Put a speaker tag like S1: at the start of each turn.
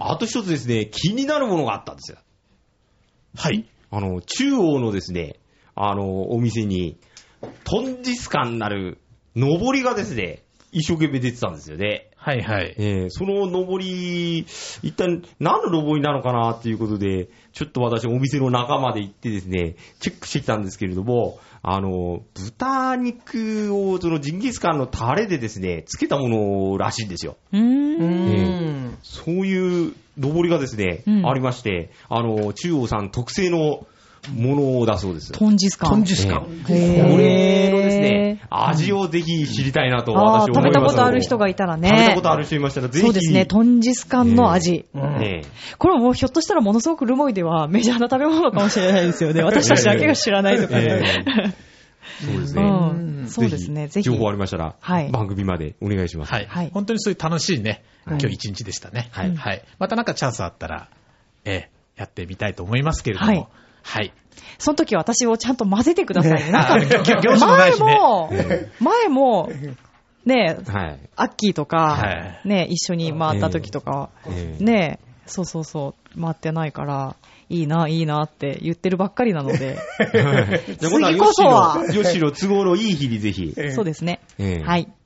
S1: あと一つですね、気になるものがあったんですよ。
S2: はい。
S1: 中央のですね、お店に、トンジスカンなる、上りがですね、一生懸命出てたんですよね。
S2: はいはい。
S1: その上り、一体何の上りなのかなっていうことで、ちょっと私お店の中まで行ってですね、チェックしてきたんですけれども、豚肉をそのジンギスカンのタレでですね、つけたものらしいんですよ。そういう上りがですね、ありまして、中央さん特製のものだそうです。
S3: トンジスカン。
S2: トンジスカン。
S1: これのですね、味をぜひ知りたいなと私は思います。
S3: 食べたことある人がいたらね。
S1: 食べたことある人いましたら、ぜひ。
S3: そうですね、トンジスカンの味。これもうひょっとしたらものすごくルモイではメジャーな食べ物かもしれないですよね。私たちだけが知らないとかね。
S1: そうですね。
S3: そうですね、ぜひ。
S1: 情報ありましたら、番組までお願いします。
S2: はい。本当にそういう楽しいね、今日一日でしたね。はい。またなんかチャンスあったら、やってみたいと思いますけれども。はい。
S3: その時私をちゃんと混ぜてくださいね。なんか、
S2: 業種もないしね。
S3: 前も、ね、アッキーとか、ね、一緒に回った時とか、ね、そう、回ってないから、いいなって言ってるばっかりなので。
S1: じゃあ今度はヨッシーの都合のいい日にぜひ。
S3: そうですね。はい。